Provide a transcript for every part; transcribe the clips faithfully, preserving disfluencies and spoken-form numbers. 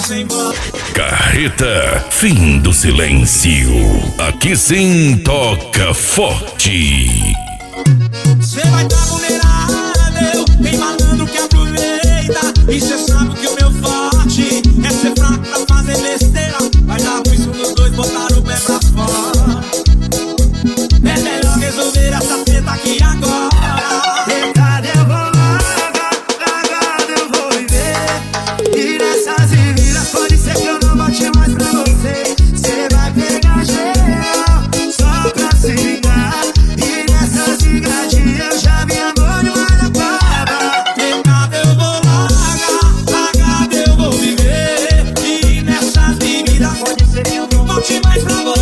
sem volta. Carreta, fim do silêncio. Aqui sim toca forte. Cê vai tá vulnerável, tem malandro que aproveita. E cê sabe que o meu forte é ser fraco pra fazer besteira. Vai dar ruim se os dois botar o pé pra fora. É melhor resolver essa treta aqui agora. Tentado eu vou largar, largado eu vou viver. E nessas vidas pode ser que eu não volte mais pra você. Cê vai pegar geral só pra se vingar. E nessas ligadinhas eu já vi amor no ar da cobra. Tentado eu vou largar, largado eu vou viver. E nessas vidas pode ser que eu não volte mais pra você.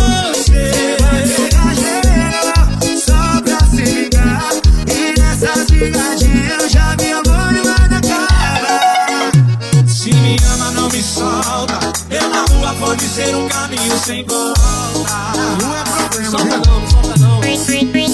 Eu já vi amor no ar da cara. Se me ama, não me solta. Eu na rua pode ser um caminho sem volta. Na rua é problema. Solta não, solta não.